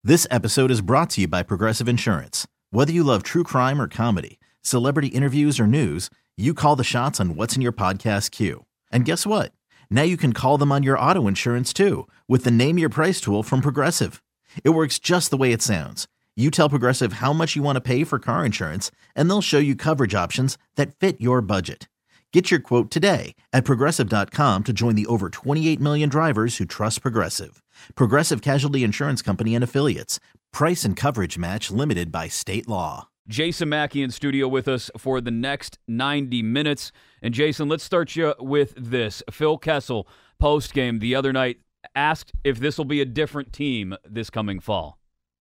This episode is brought to you by Progressive Insurance. Whether you love true crime or comedy, celebrity interviews or news, you call the shots on what's in your podcast queue. And guess what? Now you can call them on your auto insurance too with the Name Your Price tool from Progressive. It works just the way it sounds. You tell Progressive how much you want to pay for car insurance, and they'll show you coverage options that fit your budget. Get your quote today at Progressive.com to join the over 28 million drivers who trust Progressive. Progressive Casualty Insurance Company and Affiliates. Price and coverage match limited by state law. Jason Mackey in studio with us for the next 90 minutes. And Jason, let's start you with this. Phil Kessel, post-game the other night, asked if this will be a different team this coming fall.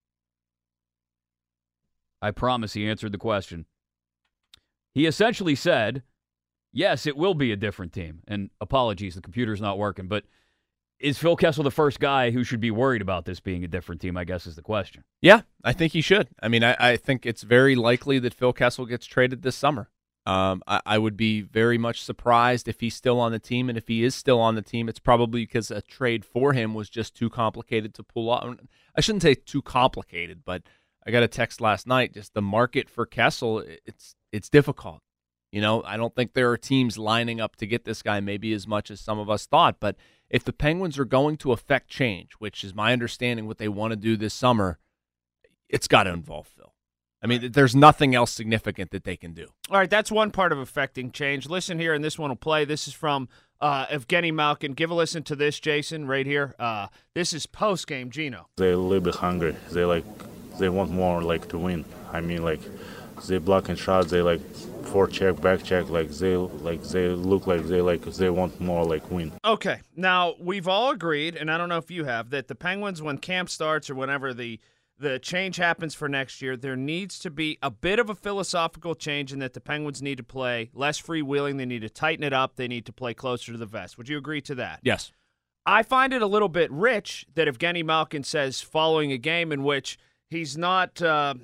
I promise he answered the question. He essentially said, yes, it will be a different team. And apologies, the computer's not working. But is Phil Kessel the first guy who should be worried about this being a different team, I guess is the question. Yeah, I think he should. I mean, I think it's very likely that Phil Kessel gets traded this summer. I would be very much surprised if he's still on the team. And if he is still on the team, it's probably because a trade for him was just too complicated to pull off. I shouldn't say too complicated, but I got a text last night. Just the market for Kessel, it's difficult. You know, I don't think there are teams lining up to get this guy maybe as much as some of us thought. But if the Penguins are going to affect change, which is my understanding what they want to do this summer, it's got to involve Phil. I mean, there's nothing else significant that they can do. All right, that's one part of affecting change. Listen here, and this one will play. This is from Evgeny Malkin. Give a listen to this, Jason, right here. This is post-game Gino. They're a little bit hungry. They want more, to win. I mean, they blocking shots. They forecheck, back check. They look like they want more, win. Okay, now we've all agreed, and I don't know if you have, that the Penguins, when camp starts or whenever the change happens for next year, there needs to be a bit of a philosophical change in that the Penguins need to play less freewheeling. They need to tighten it up. They need to play closer to the vest. Would you agree to that? Yes. I find it a little bit rich that Evgeny Malkin says following a game in which he's not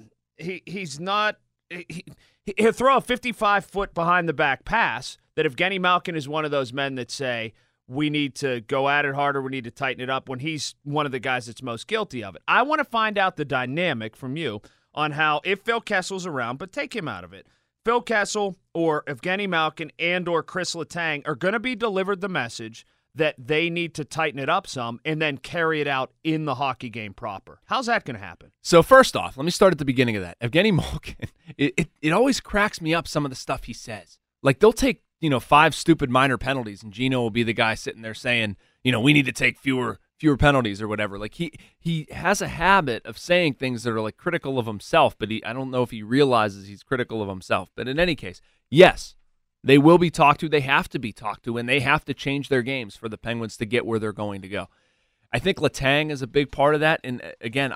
he'll throw a 55-foot behind-the-back pass, that Evgeny Malkin is one of those men that say, we need to go at it harder, we need to tighten it up, when he's one of the guys that's most guilty of it. I want to find out the dynamic from you on how, if Phil Kessel's around, but take him out of it, Phil Kessel or Evgeny Malkin and or Chris Letang are going to be delivered the message that they need to tighten it up some and then carry it out in the hockey game proper. How's that going to happen? So first off, let me start at the beginning of that. Evgeny Malkin, it always cracks me up, some of the stuff he says. They'll take 5 stupid minor penalties, and Gino will be the guy sitting there saying, we need to take fewer penalties or whatever. He has a habit of saying things that are critical of himself, but I don't know if he realizes he's critical of himself. But in any case, yes, they will be talked to. They have to be talked to, and they have to change their games for the Penguins to get where they're going to go. I think Letang is a big part of that. And again,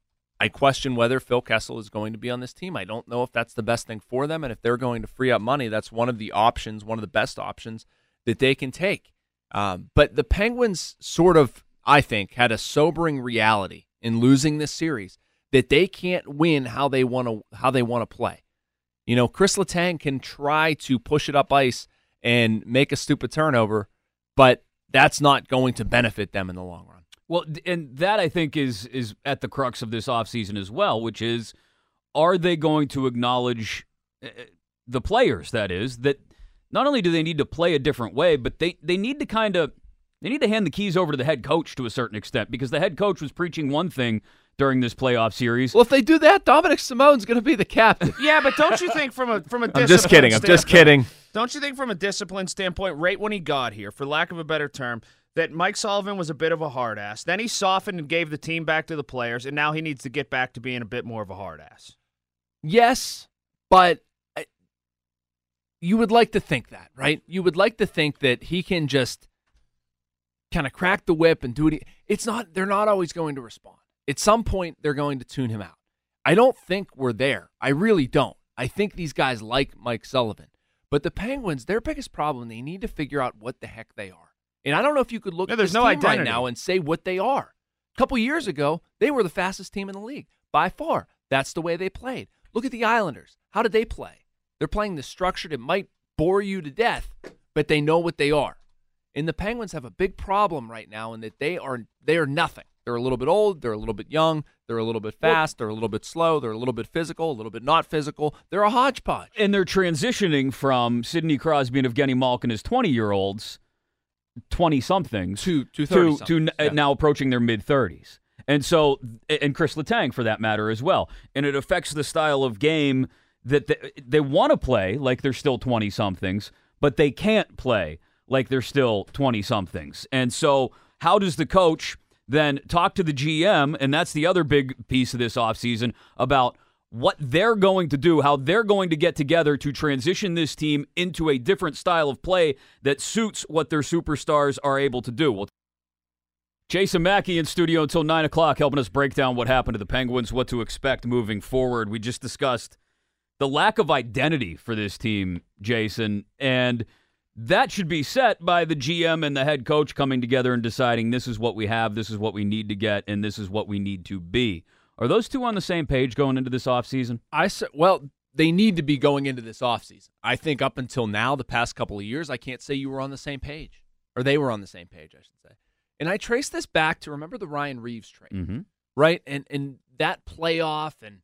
I question whether Phil Kessel is going to be on this team. I don't know if that's the best thing for them. And if they're going to free up money, that's one of the options, one of the best options that they can take. But the Penguins sort of, I think, had a sobering reality in losing this series that they can't win how they want to play. Chris Letang can try to push it up ice and make a stupid turnover, but that's not going to benefit them in the long run. Well, and that I think is at the crux of this offseason as well, which is, are they going to acknowledge the players, that is, that not only do they need to play a different way, but they need to hand the keys over to the head coach to a certain extent, because the head coach was preaching one thing during this playoff series. Well, if they do that, Dominic Simone's going to be the captain. Yeah, but don't you think from a discipline I'm just kidding. Don't you think from a discipline standpoint, right when he got here, for lack of a better term, that Mike Sullivan was a bit of a hard ass? Then he softened and gave the team back to the players, and now he needs to get back to being a bit more of a hard ass. Yes, but you would like to think that, right? You would like to think that he can just kind of crack the whip and do it. They're not always going to respond. At some point, they're going to tune him out. I don't think we're there. I really don't. I think these guys like Mike Sullivan. But the Penguins, their biggest problem, they need to figure out what the heck they are. And I don't know if you could look at this team right now and say what they are. A couple years ago, they were the fastest team in the league. By far. That's the way they played. Look at the Islanders. How did they play? They're playing the structure that might bore you to death, but they know what they are. And the Penguins have a big problem right now in that they are nothing. They're a little bit old. They're a little bit young. They're a little bit fast. They're a little bit slow. They're a little bit physical, a little bit not physical. They're a hodgepodge. And they're transitioning from Sidney Crosby and Evgeny Malkin as 20-year-olds, 20-somethings, to 30-somethings. Now approaching their mid-30s. And so, and Chris Letang, for that matter, as well. And it affects the style of game that they want to play like they're still 20-somethings, but they can't play like they're still 20-somethings. And so how does the coach then talk to the GM, and that's the other big piece of this offseason, about what they're going to do, how they're going to get together to transition this team into a different style of play that suits what their superstars are able to do. Well, Jason Mackey in studio until 9 o'clock, helping us break down what happened to the Penguins, what to expect moving forward. We just discussed the lack of identity for this team, Jason, and that should be set by the GM and the head coach coming together and deciding this is what we have, this is what we need to get, and this is what we need to be. Are those two on the same page going into this offseason? Well, they need to be going into this offseason. I think up until now, the past couple of years, I can't say you were on the same page. Or they were on the same page, I should say. And I trace this back to, remember the Ryan Reeves trade, right? And that playoff and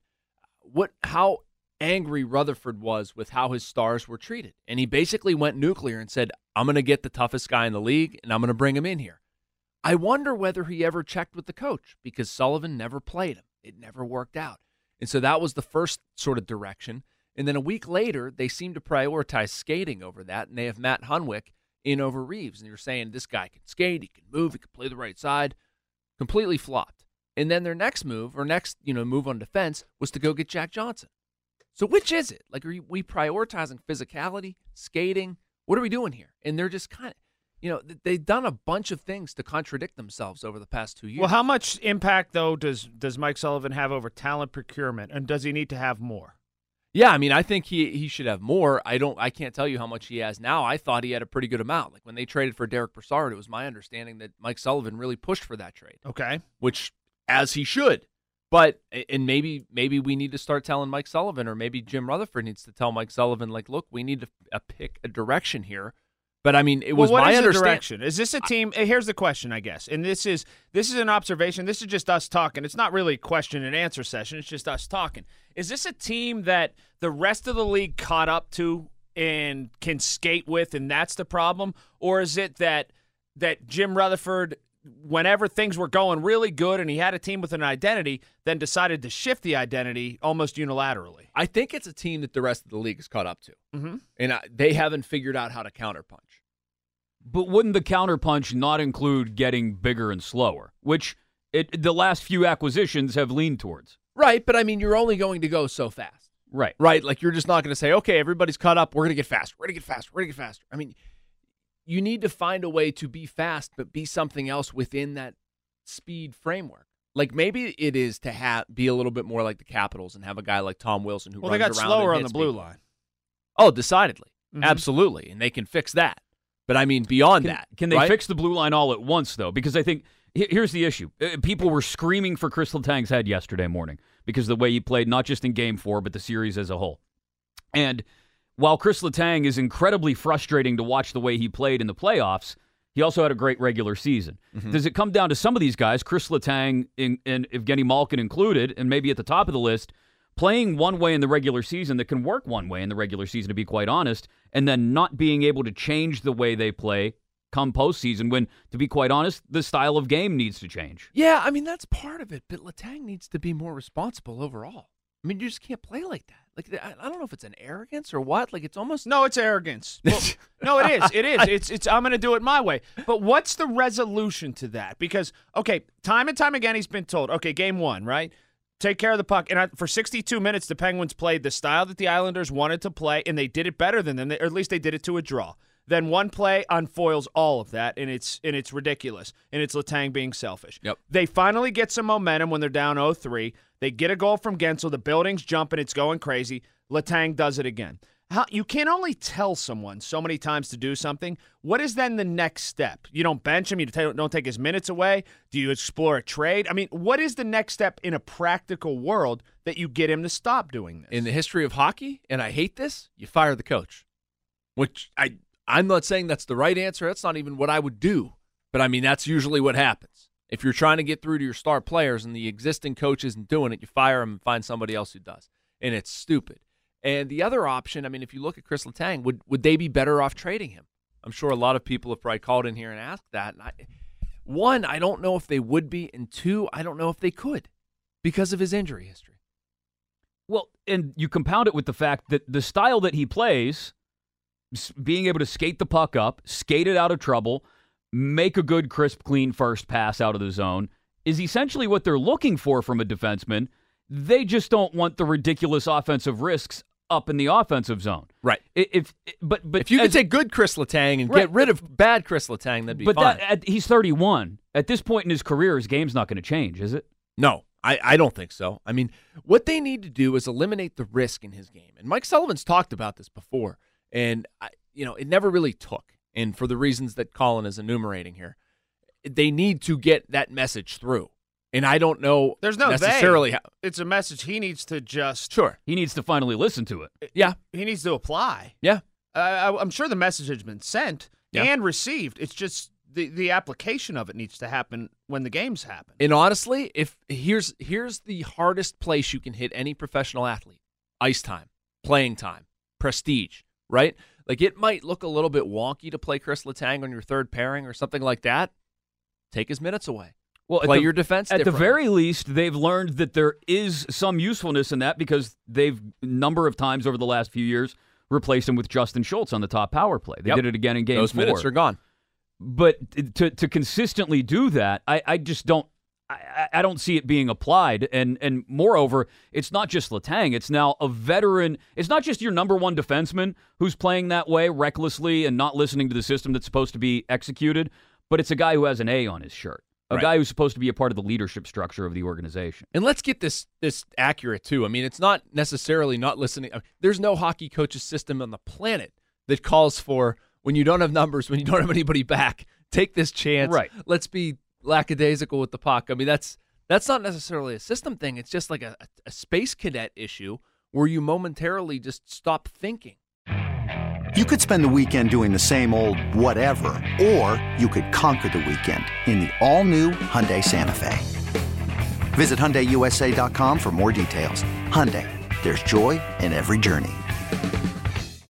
how angry Rutherford was with how his stars were treated. And he basically went nuclear and said, I'm going to get the toughest guy in the league, and I'm going to bring him in here. I wonder whether he ever checked with the coach, because Sullivan never played him. It never worked out. And so that was the first sort of direction. And then a week later, they seem to prioritize skating over that, and they have Matt Hunwick in over Reeves. And you're saying this guy can skate, he can move, he can play the right side. Completely flopped. And then their next move, move on defense, was to go get Jack Johnson. So which is it? Like, are we prioritizing physicality, skating? What are we doing here? And they're just kind of, they've done a bunch of things to contradict themselves over the past 2 years. Well, how much impact, though, does Mike Sullivan have over talent procurement, and does he need to have more? Yeah, I mean, I think he should have more. I can't tell you how much he has now. I thought he had a pretty good amount. Like when they traded for Derek Brassard, it was my understanding that Mike Sullivan really pushed for that trade. Okay. Which, as he should. But, and maybe we need to start telling Mike Sullivan, or maybe Jim Rutherford needs to tell Mike Sullivan, like, look, we need to pick a direction here. But, I mean, it was my understanding. Direction? Is this a team? Here's the question, I guess. And this is an observation. This is just us talking. It's not really a question and answer session. It's just us talking. Is this a team that the rest of the league caught up to and can skate with, and that's the problem? Or is it that Jim Rutherford, whenever things were going really good and he had a team with an identity, then decided to shift the identity almost unilaterally? I think it's a team that the rest of the league is caught up to. Mm-hmm. And they haven't figured out how to counterpunch. But wouldn't the counterpunch not include getting bigger and slower, which the last few acquisitions have leaned towards? Right, but I mean, you're only going to go so fast. Right. Right, like you're just not going to say, okay, everybody's caught up, we're going to get faster, we're going to get faster, we're going to get faster. I mean, you need to find a way to be fast, but be something else within that speed framework. Like maybe it is to be a little bit more like the Capitals and have a guy like Tom Wilson who runs around. Well, they got slower on the blue line. Oh, decidedly. Mm-hmm. Absolutely. And they can fix that. But I mean, beyond that. Can they fix the blue line all at once, though? Because I think here's the issue. People were screaming for Chris Letang's head yesterday morning because of the way he played, not just in Game 4, but the series as a whole. And while Chris Letang is incredibly frustrating to watch the way he played in the playoffs, he also had a great regular season. Mm-hmm. Does it come down to some of these guys, Chris Letang and Evgeny Malkin included, and maybe at the top of the list, playing one way in the regular season that can work one way in the regular season, to be quite honest, and then not being able to change the way they play come postseason when, to be quite honest, the style of game needs to change? Yeah, I mean, that's part of it, but Letang needs to be more responsible overall. I mean, you just can't play like that. Like, I don't know if it's an arrogance or what. Like, it's almost... No, it's arrogance. Well, no, it is. It is. It's I'm going to do it my way. But what's the resolution to that? Because, okay, time and time again, he's been told, okay, Game 1, right? Take care of the puck. And for 62 minutes, the Penguins played the style that the Islanders wanted to play, and they did it better than them, or at least they did it to a draw. Then one play unfoils all of that, and it's ridiculous. And it's Letang being selfish. Yep. They finally get some momentum when they're down 0-3. They get a goal from Gensel. The building's jumping. It's going crazy. Letang does it again. You can only tell someone so many times to do something. What is then the next step? You don't bench him. You don't take his minutes away. Do you explore a trade? I mean, what is the next step in a practical world that you get him to stop doing this? In the history of hockey, and I hate this, you fire the coach. Which I'm not saying that's the right answer. That's not even what I would do. But, I mean, that's usually what happens. If you're trying to get through to your star players and the existing coach isn't doing it, you fire him and find somebody else who does. And it's stupid. And the other option, I mean, if you look at Chris Letang, would they be better off trading him? I'm sure a lot of people have probably called in here and asked that. And one, I don't know if they would be. And two, I don't know if they could because of his injury history. Well, and you compound it with the fact that the style that he plays, being able to skate the puck up, skate it out of trouble, make a good, crisp, clean first pass out of the zone, is essentially what they're looking for from a defenseman. They just don't want the ridiculous offensive risks up in the offensive zone. Right. If you could take good Chris Letang and get rid of bad Chris Letang, that'd be fine. But he's 31. At this point in his career, his game's not going to change, is it? No, I don't think so. I mean, what they need to do is eliminate the risk in his game. And Mike Sullivan's talked about this before, and it never really took. And for the reasons that Colin is enumerating here, they need to get that message through. And I don't know there's no necessarily how. It's a message he needs to just... Sure. He needs to finally listen to it. Yeah. He needs to apply. Yeah. I'm sure the message has been sent Yeah. and received. It's just the application of it needs to happen when the games happen. And honestly, if here's the hardest place you can hit any professional athlete: ice time, playing time, prestige, right? Like, it might look a little bit wonky to play Chris Letang on your third pairing or something like that. Take his minutes away. Well, play your defense at the differently. very least, they've learned that there is some usefulness in that because they've a number of times over the last few years replaced him with Justin Schultz on the top power play. They did it again in Game 4. Those minutes are gone. But to consistently do that, I just don't. I don't see it being applied. And moreover, it's not just Letang. It's now a veteran. It's not just your number one defenseman who's playing that way recklessly and not listening to the system that's supposed to be executed, but it's a guy who has an A on his shirt. A guy who's supposed to be a part of the leadership structure of the organization. And let's get this accurate, too. I mean, it's not necessarily not listening. There's no hockey coach's system on the planet that calls for, when you don't have numbers, when you don't have anybody back, take this chance. Right. Let's be lackadaisical with the puck. I mean, that's not necessarily a system thing. It's just like a space cadet issue where you momentarily just stop thinking. You could spend the weekend doing the same old whatever, or you could conquer the weekend in the all-new Hyundai Santa Fe. Visit HyundaiUSA.com for more details. Hyundai, there's joy in every journey.